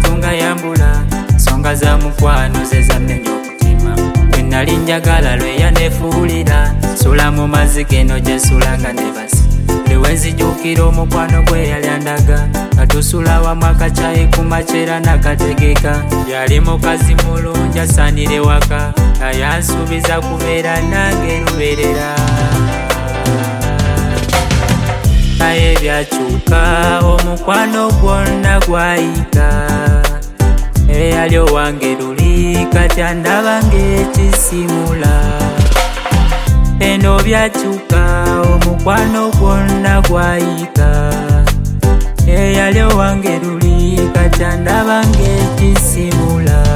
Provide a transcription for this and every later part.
kutunga yambula songa za mukwano ze zamenya okutima bwe nali njagala lwe yanefuulira sula mu mazzi geno gye sulanga ne basi lewenzijukira omukwano gwe yali andaga nga tusula wamu akacyayi ku makyera n'akategeka yali mukazi mulungi asaanire waka ayansuubiza kubeera nange lubeerera naye byakyuka omukwano gwonna gwayika eyali owange luli kati andaba ng'ekisimula eno byakyuka omukwano gwonna gwayika eyali owange luli kati andaba ng'ekisimula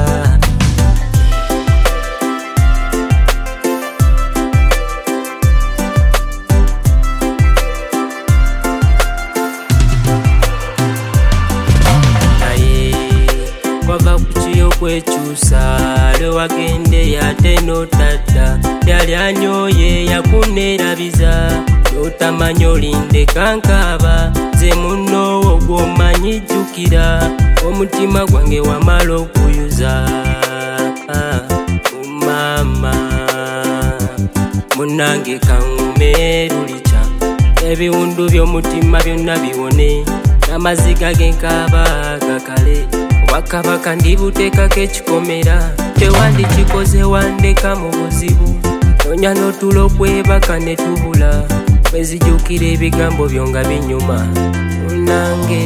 wava kukiyo kwekyusa lwe wagende yate notadda yali anyoye yakuneerabiza notamanya olinde kankaba ze munnowo gwomanyi jjukira omutima gwange wamala okuyuza mama munange kaŋŋume lulica ebiwundu by'omutima byonna biwone n'amaziga g'enkaba gakale wakabaka ndibuteekako ekikomera tewandikikoze wandeka mu buzibu nonya n'otulo okwebaka ne tubula wezijukira ebigambo byo nga binyuma munange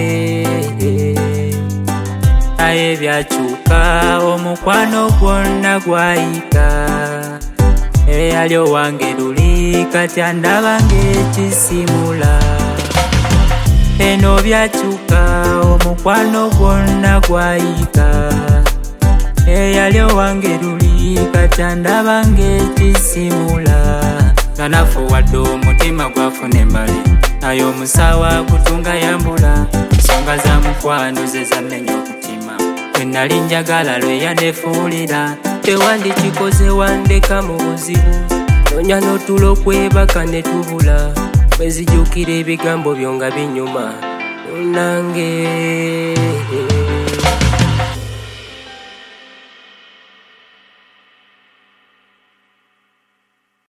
naye byakyuka omukwano gwonna gwayika eyali owange luli kati andaba ng'ekisimula eno byakyuka omukwano gwonna gwayika eyali owange luli kati andaba ng'ekisimula nga nafuwadde omutima gwafuna embale naye omusawa kutunga yambula ensonga za mukwano ze zamenya okutima bwe nali njagala lwe yanefuulira tewandikikoze wandeka mu buzibu nonya n'otulo okwebaka ne tubula wezijukira ebigambo byo nga binyuma munange